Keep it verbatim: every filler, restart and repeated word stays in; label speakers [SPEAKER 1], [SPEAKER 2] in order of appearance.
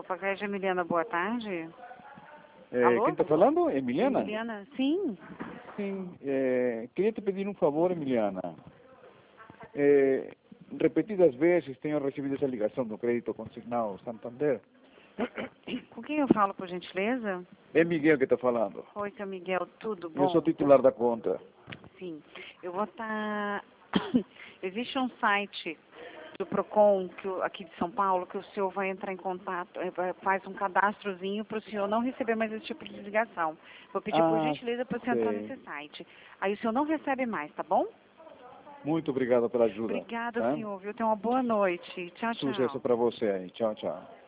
[SPEAKER 1] Copacabana, Emiliana, boa tarde.
[SPEAKER 2] É,
[SPEAKER 1] Alô?
[SPEAKER 2] quem está falando? Emiliana?
[SPEAKER 1] Emiliana, sim.
[SPEAKER 2] Sim. É, queria te pedir um favor, Emiliana. É, repetidas vezes tenho recebido essa ligação do crédito consignado Santander.
[SPEAKER 1] Com quem eu falo, por gentileza?
[SPEAKER 2] É Miguel que está falando.
[SPEAKER 1] Oi, seu Miguel, tudo bom?
[SPEAKER 2] Eu sou titular da conta.
[SPEAKER 1] Sim. Eu vou estar... Existe um site do Procon, que, o- aqui de São Paulo, que o senhor vai entrar em contato, eh, vai- faz um cadastrozinho para o senhor não receber mais esse tipo de ligação. Vou pedir por
[SPEAKER 2] Ah,
[SPEAKER 1] gentileza para o senhor entrar
[SPEAKER 2] sei.
[SPEAKER 1] nesse site. Aí o senhor não recebe mais, tá bom?
[SPEAKER 2] Muito obrigado pela ajuda.
[SPEAKER 1] Obrigada,
[SPEAKER 2] Tá?
[SPEAKER 1] senhor, viu? Tenha uma boa noite. Tchau, tchau.
[SPEAKER 2] Sucesso para você aí. Tchau, tchau.